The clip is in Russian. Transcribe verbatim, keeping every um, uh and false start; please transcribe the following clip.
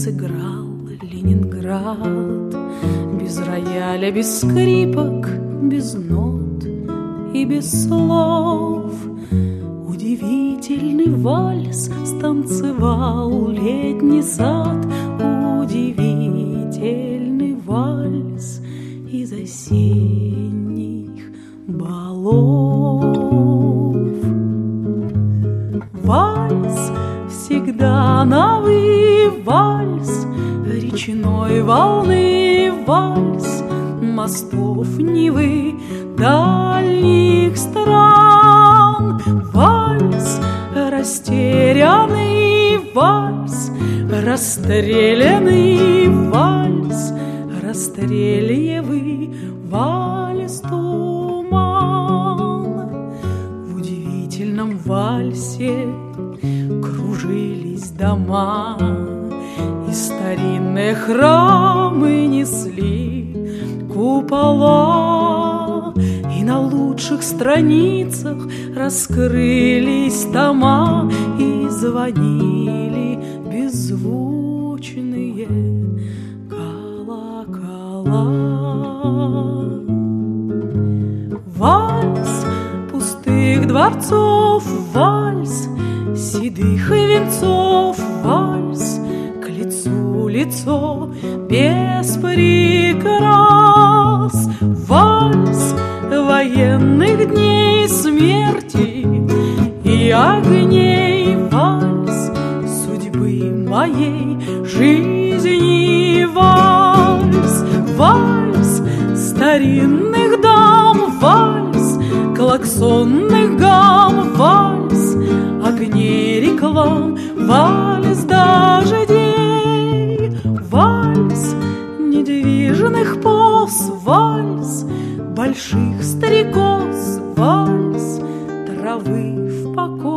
сыграл Ленинград. Без рояля, без скрипок, без нот и без слов. Удивительный вальс станцевал летний сад. Удивительный вальс из осенних балов. Вальс всегда новый вальс, речной волны вальс, мостов Невы, дальних стран. Вальс растерянный вальс, расстрелянный вальс, расстрельевый вальс туман. В удивительном вальсе кружились дома, и старинные храмы несли купола, и на лучших страницах раскрылись тома, и звонили беззвучные колокола. Вальс пустых дворцов, вальс седых венцов, вальс к лицу лицо без прикрас. Вальс военных дней смерти и огней, вальс судьбы моей жизни, вальс. Вальс старинных дам, вальс клаксонных гам, вальс огней реклам, вальс дождей, вальс недвижных поз, вальс больших стрекоз, вальс травы в покое.